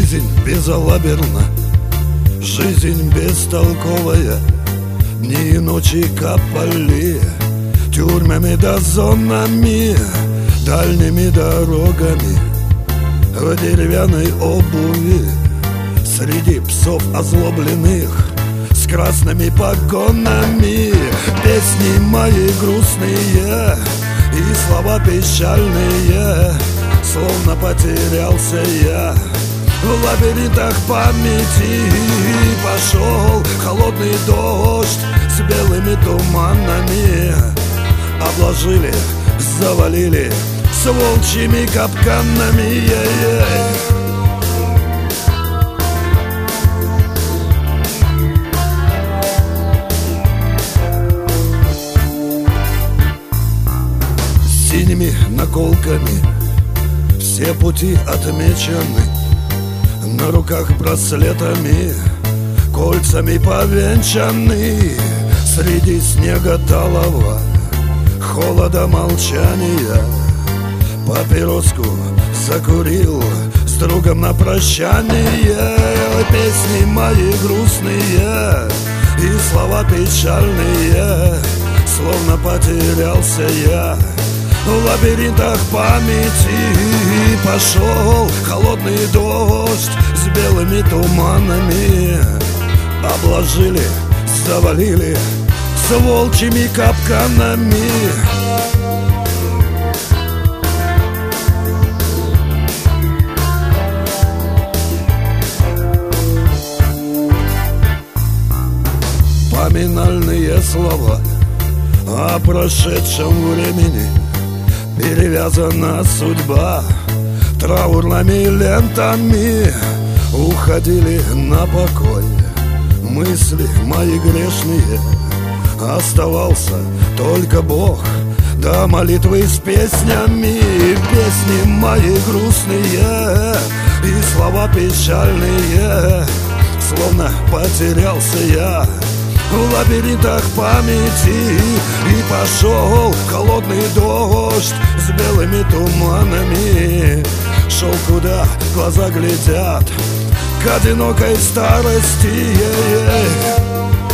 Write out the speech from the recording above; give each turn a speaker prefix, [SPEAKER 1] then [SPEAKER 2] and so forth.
[SPEAKER 1] Жизнь безалаберна, жизнь бестолковая. Дни и ночи копали тюрьмами да зонами, дальними дорогами в деревянной обуви, среди псов озлобленных с красными погонами. Песни мои грустные и слова печальные, словно потерялся я в лабиринтах памяти. Пошел холодный дождь с белыми туманами, обложили, завалили с волчьими капканами. Синими наколками все пути отмечены, на руках браслетами, кольцами повенчаны. Среди снега талого, холода, молчания, папироску закурил с другом на прощание. Песни мои грустные и слова печальные, словно потерялся я в лабиринтах памяти. Пошел холодный дождь с белыми туманами, обложили, завалили с волчьими капканами. Поминальные слова о прошедшем времени, перевязана судьба траурными лентами. Уходили на покой мысли мои грешные, оставался только Бог да молитвы с песнями. Песни мои грустные и слова печальные, словно потерялся я в лабиринтах памяти. И пошел холодный дождь с белыми туманами, шел куда глаза глядят к одинокой старости.